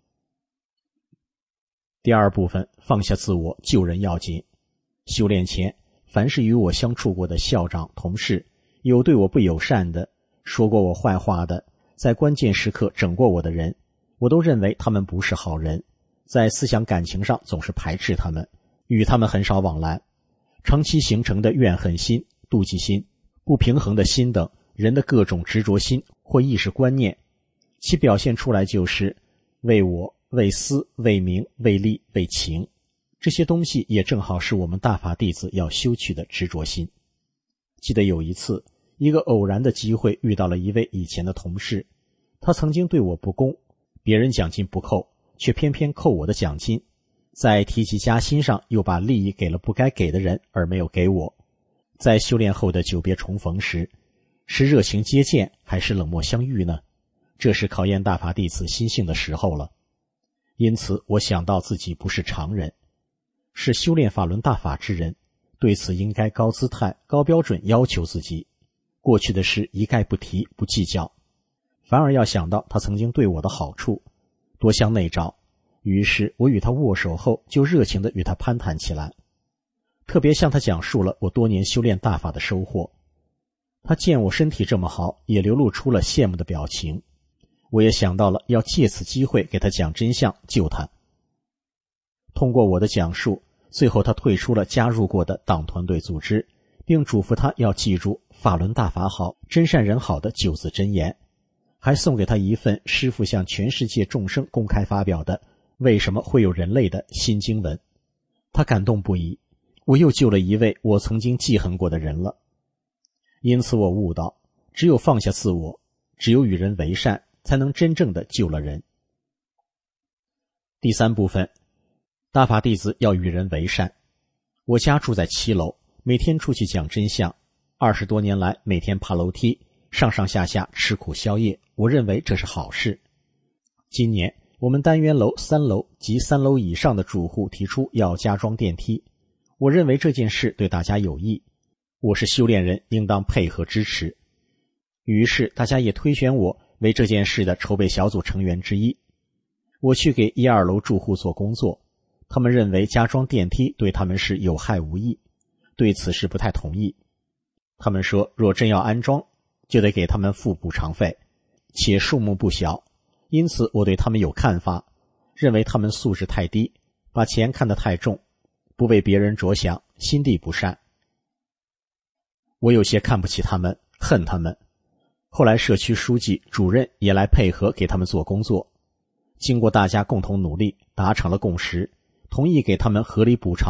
第二部分，放下自我，救人要紧。修炼前，凡是与我相处过的校长、同事，有对我不友善的，说过我坏话的，在关键时刻整过我的人，我都认为他们不是好人，在思想感情上总是排斥他们，与他们很少往来。长期形成的怨恨心、妒忌心、不平衡的心等人的各种执着心或意识观念，其表现出来就是为我、为私、为名、为利、为情。这些东西也正好是我们大法弟子要修去的执着心。记得有一次，一个偶然的机会遇到了一位以前的同事，他曾经对我不公，别人奖金不扣，却偏偏扣我的奖金，在提及加薪上又把利益给了不该给的人，而没有给我。在修炼后的久别重逢时，是热情接见还是冷漠相遇呢？这是考验大法弟子心性的时候了。因此我想到自己不是常人，是修炼法轮大法之人，对此应该高姿态、高标准要求自己。过去的事一概不提，不计较，反而要想到他曾经对我的好处，多向内找。于是我与他握手后，就热情地与他攀谈起来，特别向他讲述了我多年修炼大法的收获。他见我身体这么好，也流露出了羡慕的表情。我也想到了要借此机会给他讲真相，救他。通过我的讲述，最后他退出了加入过的党团队组织，并嘱咐他要记住法轮大法好，真善人好的9字真言，还送给他一份师父向全世界众生公开发表的为什么会有人类的新经文。他感动不已，我又救了一位我曾经记恨过的人了。因此我悟到，只有放下自我，只有与人为善，才能真正的救了人。第3部分，大法弟子要与人为善。我家住在7楼，每天出去讲真相，20多年来每天爬楼梯，上上下下吃苦宵夜，我认为这是好事。今年我们单元楼3楼及3楼以上的住户提出要加装电梯，我认为这件事对大家有益，我是修炼人，应当配合支持。于是大家也推选我为这件事的筹备小组成员之一。我去给1、2楼住户做工作，他们认为加装电梯对他们是有害无益，对此事不太同意。他们说若真要安装，就得给他们付补偿费，且数目不小，因此我对他们有看法，认为他们素质太低，把钱看得太重，不为别人着想，心地不善。我有些看不起他们，恨他们。后来社区书记、主任也来配合给他们做工作，经过大家共同努力，达成了共识，同意给他们合理补偿，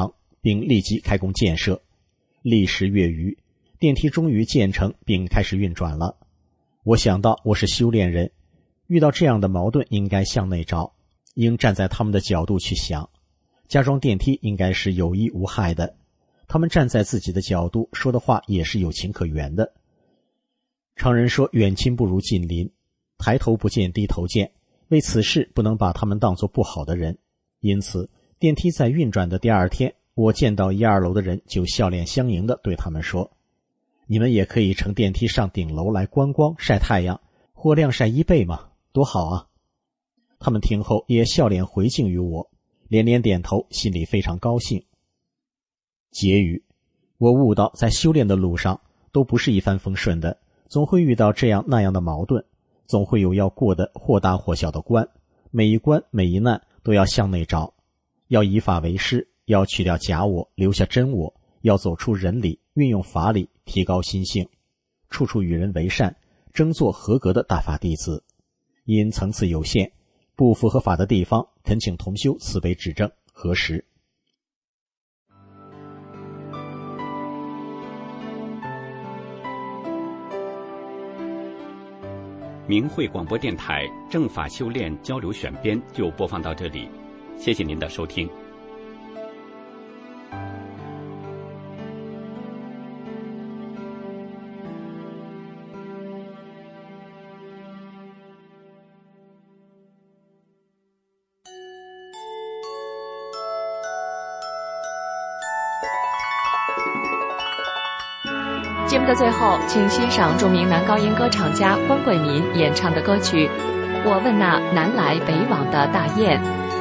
并立即开工建设。历时月余，电梯终于建成并开始运转了。我想到我是修炼人，遇到这样的矛盾应该向内找，应站在他们的角度去想。加装电梯应该是有益无害的，他们站在自己的角度说的话也是有情可原的。常人说远亲不如近邻，抬头不见低头见，为此事不能把他们当作不好的人。因此电梯在运转的第二天，我见到1、2楼的人就笑脸相迎地对他们说，你们也可以乘电梯上顶楼来观光晒太阳，或晾晒衣被嘛，多好啊。他们听后也笑脸回敬于我，连连点头，心里非常高兴。结语，我悟到在修炼的路上都不是一帆风顺的，总会遇到这样那样的矛盾，总会有要过的或大或小的关，每一关每一难都要向内找，要以法为师，要去掉假我，留下真我，要走出人理，运用法理，提高心性，处处与人为善，争做合格的大法弟子。因层次有限，不符合法的地方，恳请同修慈悲指正核实。 明慧广播电台正法修炼交流选编就播放到这里，谢谢您的收听。 节目的最后，请欣赏著名男高音歌唱家关贵民演唱的歌曲《我问那南来北往的大雁》。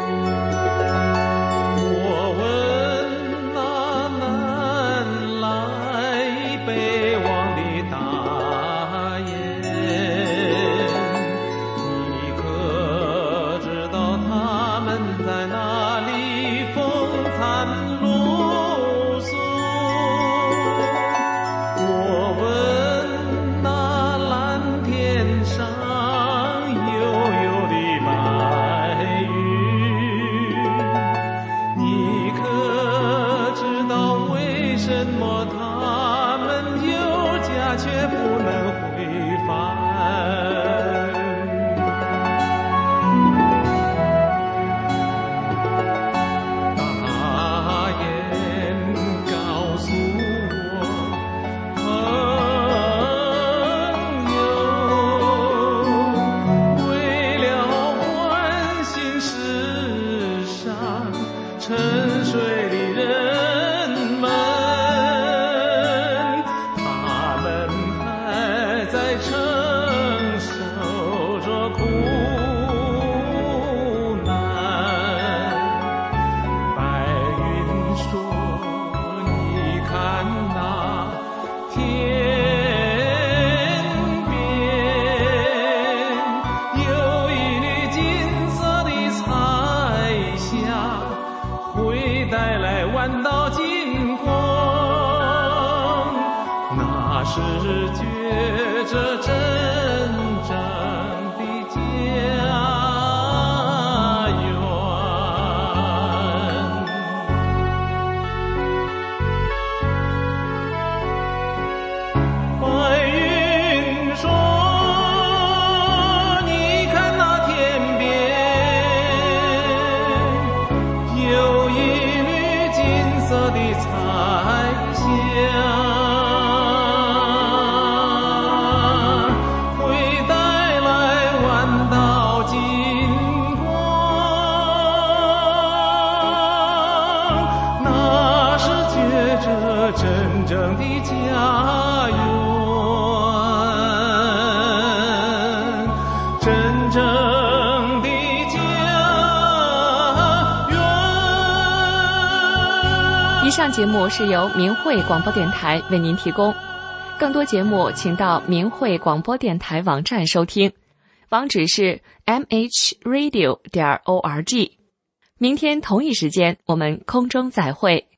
我问那南来北往的大雁，你可知道他们在哪里风餐露宿？我问那蓝天上悠悠的白云，你可知道为什么他们有家却不能回返？大雁告诉我，朋友，为了关心世上沉睡的人们，他们还在承受着苦难。白云说，你看那天边有一缕金色的彩霞，会带来万道金光，那是觉着真正的家园。白云说，你看那天边有一缕金色的彩霞，会带来万道金光，那是觉着真正的家园，真正的家园。 以上节目是由明慧广播电台为您提供，更多节目请到明慧广播电台网站收听，网址是 mhradio.org。明天同一时间我们空中再会。